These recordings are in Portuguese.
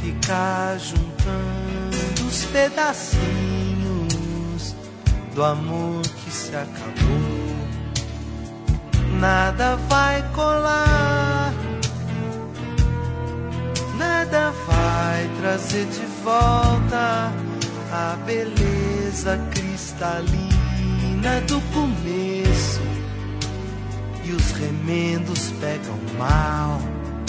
ficar juntando os pedacinhos do amor que se acabou. Nada vai colar, nada vai trazer de volta a beleza cristalina do começo. E os remendos pegam mal,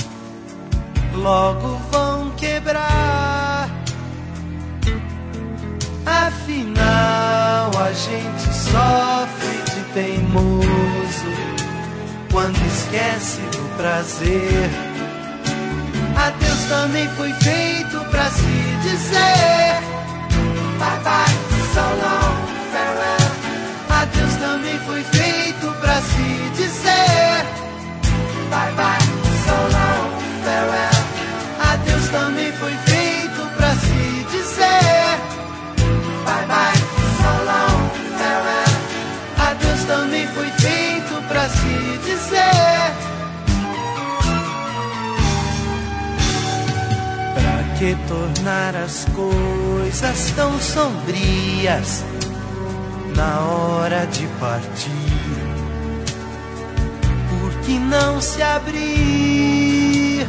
logo vão quebrar. Afinal a gente sofre de teimoso quando esquece do prazer. Adeus também foi feito pra se dizer bye bye, so long, farewell. Adeus também foi feito pra se dizer bye bye, so long, farewell. Adeus também foi feito pra se dizer bye bye, so long, farewell. Adeus também foi feito pra se dizer. Pra que tornar as coisas tão sombrias na hora de partir? Por que não se abrir?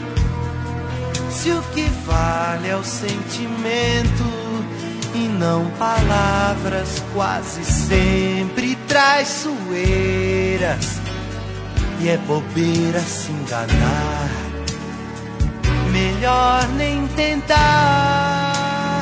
Se o que vale é o sentimento e não palavras quase sempre traiçoeiras. E é bobeira se enganar, melhor nem tentar.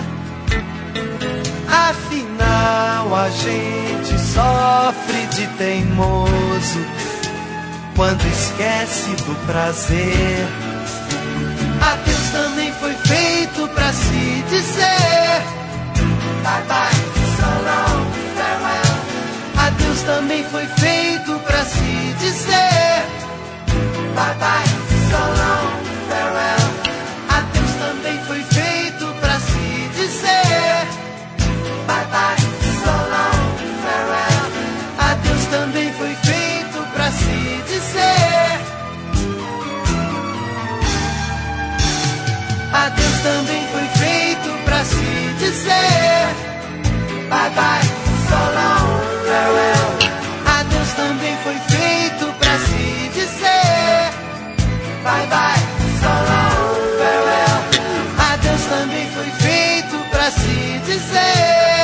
Afinal a gente sofre de teimoso quando esquece do prazer. Adeus também foi feito pra se dizer bye bye, so long, farewell. Adeus também foi feito pra se dizer bye bye, so long, farewell. Adeus também foi feito pra se dizer bye bye, so long, farewell. Adeus também foi feito pra se dizer. Adeus também foi feito pra se dizer bye bye, so long, farewell. Adeus também foi feito pra se dizer bye bye, so long, farewell. Adeus também foi feito pra se dizer.